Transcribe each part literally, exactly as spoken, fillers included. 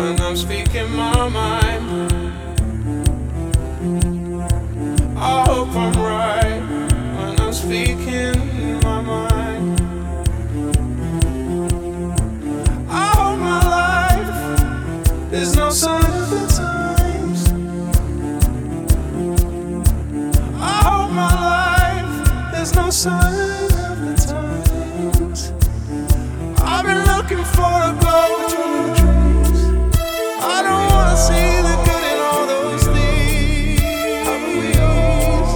when I'm speaking my mind. I hope I'm right when I'm speaking my mind. I hope my life is no sign of the times. I hope my life is no sign of the times. I've been looking for a glow between the trees. I don't wanna see the good in all those things. Haven't we all?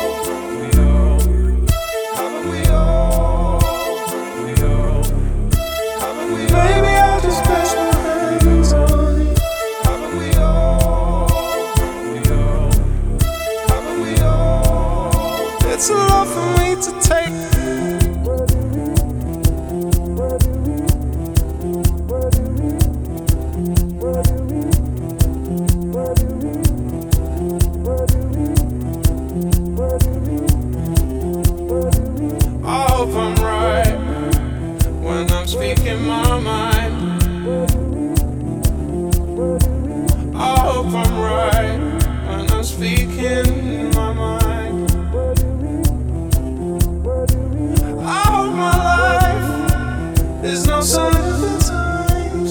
Haven't we all? Haven't we all? Haven't we all? Maybe I'll just place my hands on you. Haven't we all? Haven't we all? Haven't we all? It's a lot for me to take. I hope I'm right when I'm speaking my mind. I hope I'm right when I'm speaking my mind. I hope my life is no sign of the times.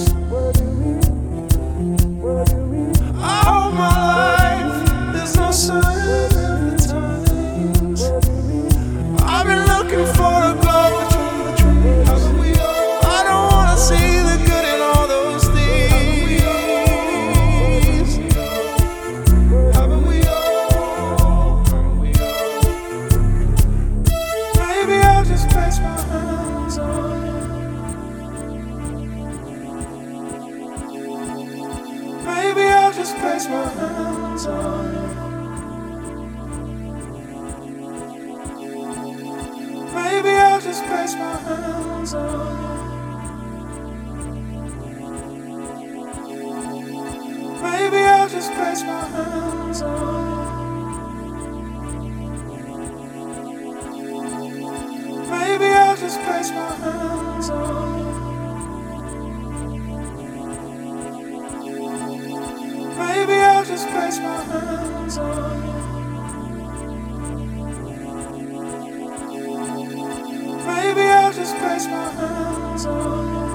I hope my life is no sign of the times. I've been looking for a glow between the trees. Haven't we all? I don't wanna see the good in all those things. Haven't we all? Haven't we all? Maybe I'll just place my hands on you. Maybe I'll just place my hands on you. Maybe I'll just place my hands on you. Maybe I'll just place my hands on you. Maybe I'll just place my hands on you. Maybe I'll just place my hands on you. Maybe I'll just place my hands on you.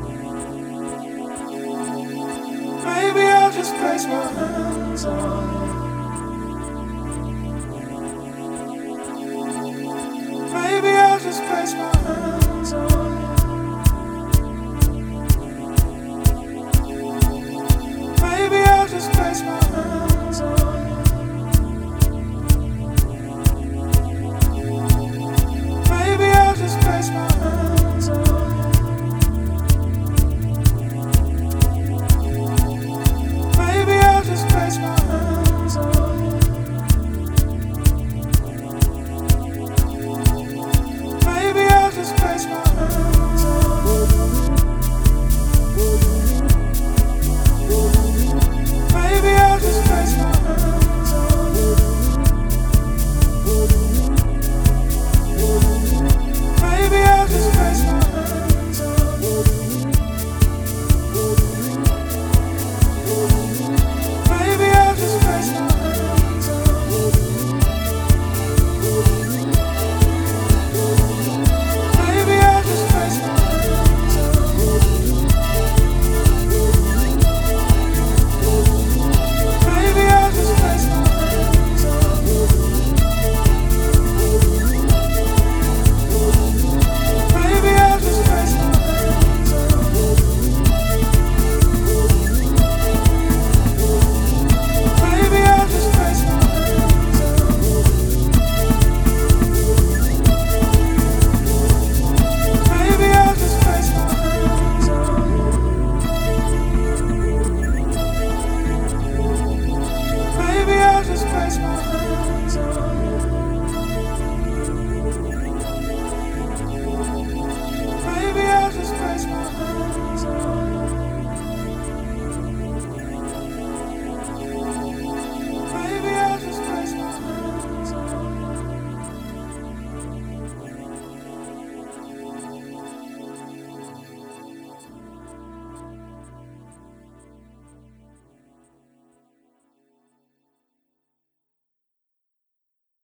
Maybe I'll just place my hands on you.